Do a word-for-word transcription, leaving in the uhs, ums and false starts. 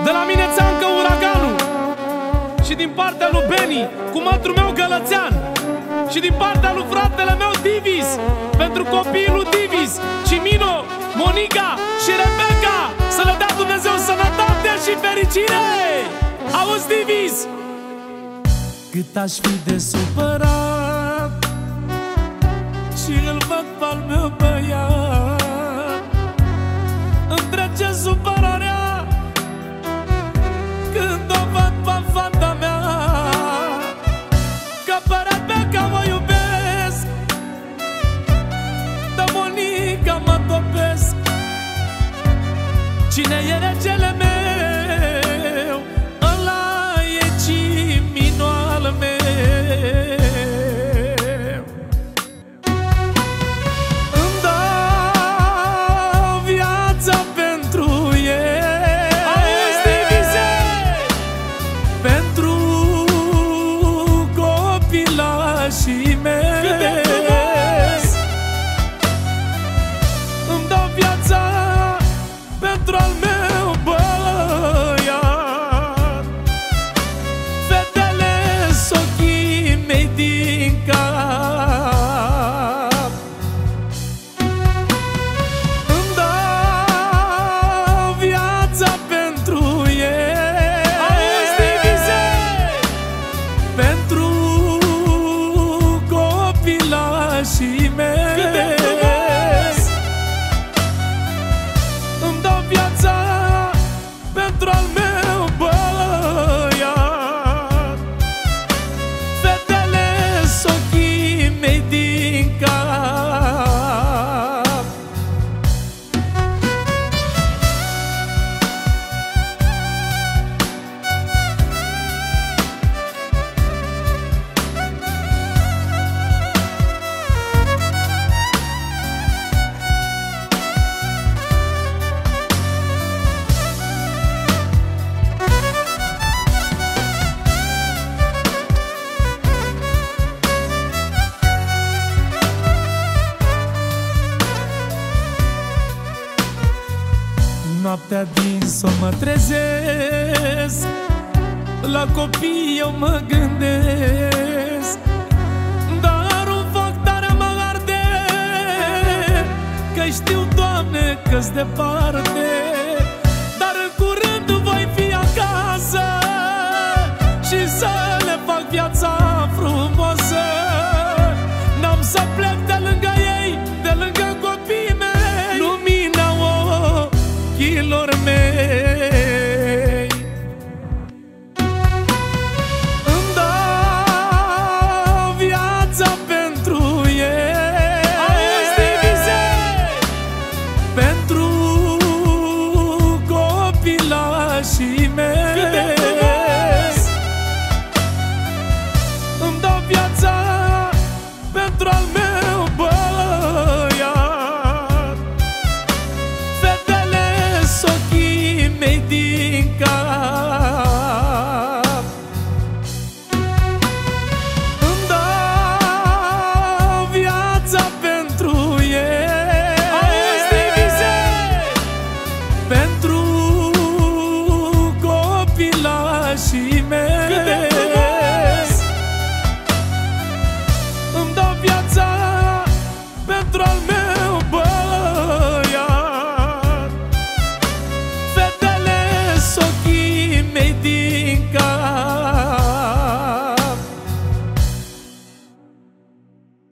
De la mine Țeancă Uraganul. Și din partea lui Beni, cu mătru meu Gălățean. Și din partea lui fratele meu Divis, pentru copiii lui Divis, Cimino, Monica și Rebecca. Să le dea Dumnezeu sănătate și fericire. Auzi, Divis? Cât aș fi de supărat și îl văd pe-al meu băiat, îmi trece supărarea când o văd pe fata mea. Că pe Rebecca mă iubesc, de Monica mă topesc. Cine e regele meu, ăla e Cimino al meu. Îmi dau viața pentru el. Auzi, Divize? Pentru copilașii mei. Cât de frumos! Îmi dau viața pentru al meu băiat. Fetele-s ochii mei din cap. Îmi dau viața pentru el. Auzi, Divize? Pentru copilașii mei. Cât de frumos! Îmi dau viața pentru al meu băiat. Fetele-s ochii mei din cap. Noaptea din somn mă trezesc, la copii eu mă gândesc. Dar un foc tare mă arde, că știu, Doamne, că-s departe. Dar în curând voi fi acasă și să le fac viața frumoasă. N-am să plec de lângă ei, de lângă copiii mei. Lumina ochilor mei